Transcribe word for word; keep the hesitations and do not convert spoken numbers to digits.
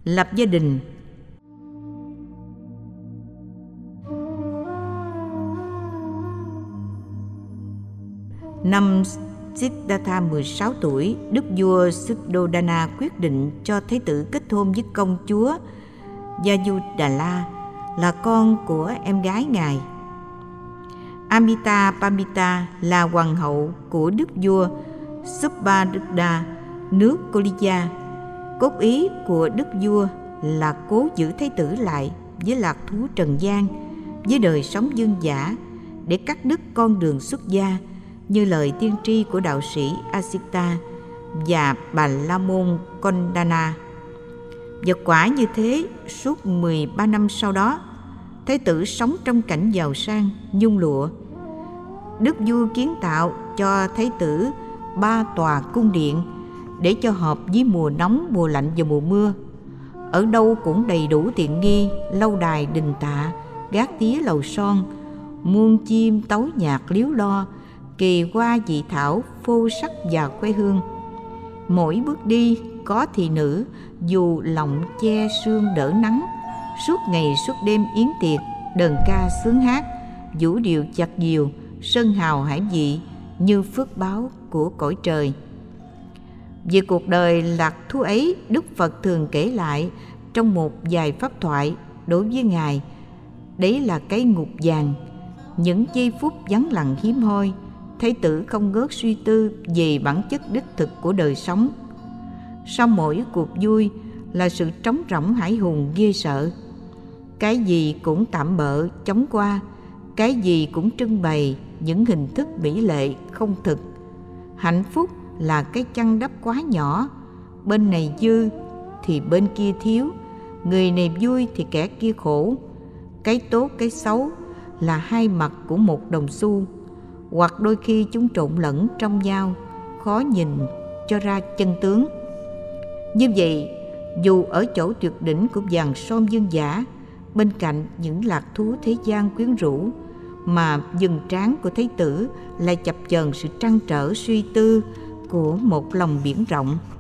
lập gia đình. Năm Siddhartha mười sáu tuổi, đức vua Suddhodana quyết định cho thái tử kết hôn với công chúa Yasodhara, là con của em gái ngài. Amitabha là hoàng hậu của đức vua Subhadra nước Koliya. Cốt ý của đức vua là cố giữ thái tử lại với lạc thú trần gian, với đời sống dương dã, để cắt đứt con đường xuất gia, như lời tiên tri của đạo sĩ Asita và Bà La Môn Kondana. Và quả như thế, suốt mười ba năm sau đó, thái tử sống trong cảnh giàu sang, nhung lụa. Đức vua kiến tạo cho thái tử ba tòa cung điện để cho hợp với mùa nóng, mùa lạnh và mùa mưa. Ở đâu cũng đầy đủ tiện nghi, lâu đài đình tạ, gác tía lầu son, muôn chim tấu nhạc líu lo, kỳ hoa dị thảo phô sắc và khoe hương. Mỗi bước đi có thị nữ dù lòng che sương đỡ nắng, suốt ngày suốt đêm yến tiệc, đờn ca sướng hát, vũ điệu chặt diều, sơn hào hải vị như phước báo của cõi trời. Về cuộc đời lạc thú ấy, Đức Phật thường kể lại trong một vài pháp thoại đối với Ngài. Đấy là cái ngục vàng. Những giây phút vắng lặng hiếm hoi, thái tử không ngớt suy tư về bản chất đích thực của đời sống. Sau mỗi cuộc vui là sự trống rỗng hãi hùng ghê sợ. Cái gì cũng tạm bợ chóng qua, cái gì cũng trưng bày những hình thức mỹ lệ không thực. Hạnh phúc là cái chăn đắp quá nhỏ, bên này dư thì bên kia thiếu, người này vui thì kẻ kia khổ. Cái tốt cái xấu là hai mặt của một đồng xu, hoặc đôi khi chúng trộn lẫn trong nhau, khó nhìn cho ra chân tướng. Như vậy, dù ở chỗ tuyệt đỉnh của vàng son dương dã, bên cạnh những lạc thú thế gian quyến rũ, mà vầng trán của thái tử lại chập chờn sự trăn trở suy tư của một lòng biển rộng.